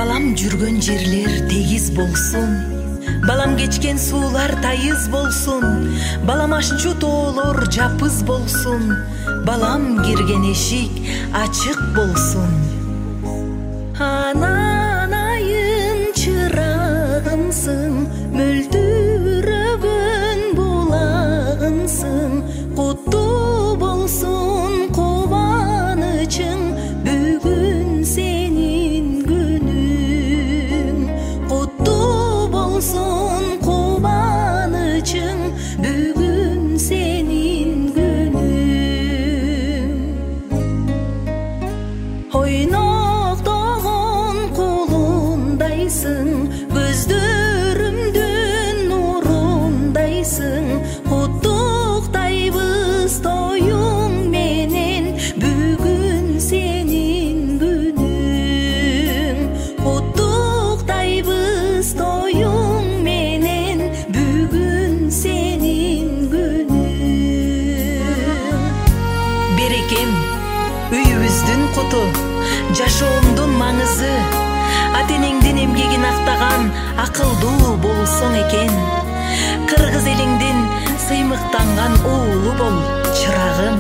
Балам жүргөн жерлер тегиз болсун, балам кечкен суулар тайыз болсун, балам ашчу тоолор жапыз болсун, балам кирген эшик ачык болсун. Ананайын чырагымсың, мөлдүрөгөн булагымсың, куттуу болсун кубанычың, бүгүн сенин күнүң. Куттуу болсун кубанычың, бүгүн сенин күнүң. Ойноктогон кулундайсың, көздөрүмдүн нурундайсың, куттуктайбыз тоюң менен, бүгүн сенин күнүң. Куттуктайбыз тоюң менен, бүгүн сенин күнүң. Берекем үйүбүздүн куту, жашоомдун маңызы, ата-энеңдин эмгегин актаган акылдуу болсоң экен. Кыргыз элиңдин сыймыктанган уулу бол, чырагым.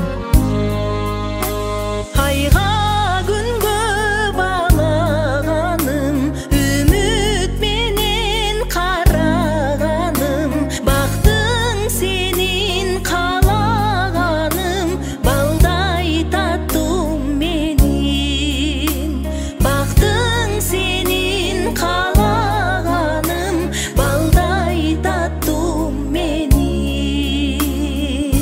Айга күнгө балаганым, үмүт менен караганым, бактың сенин каалаганым, балдай таттым менин. Бактың сенин каалаганым, балдай таттым менин.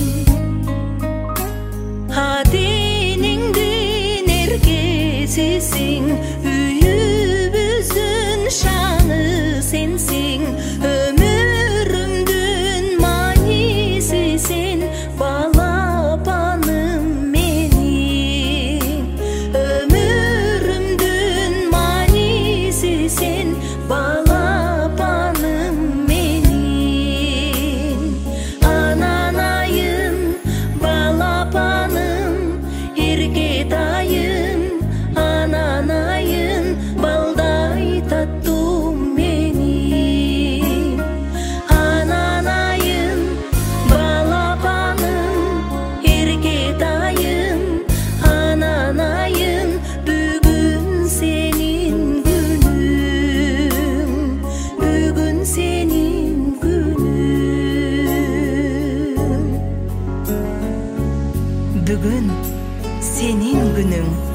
Ата-энеңдин эркесисиң, үйүбүздүн шаны сенсиң, өмүрүмдүн мааниси сен, балапаным менин. Өмүрүмдүн мааниси сен, балапаным менин. Ананайым, балапаным, эркетайым, ананайым, балдай таттым менин. Ананайым, балапаным, эркетайым, ананайым, бүгүн сенин күнүң. Бүгүн сенин күнүң. Бүгүн сенин күнүң.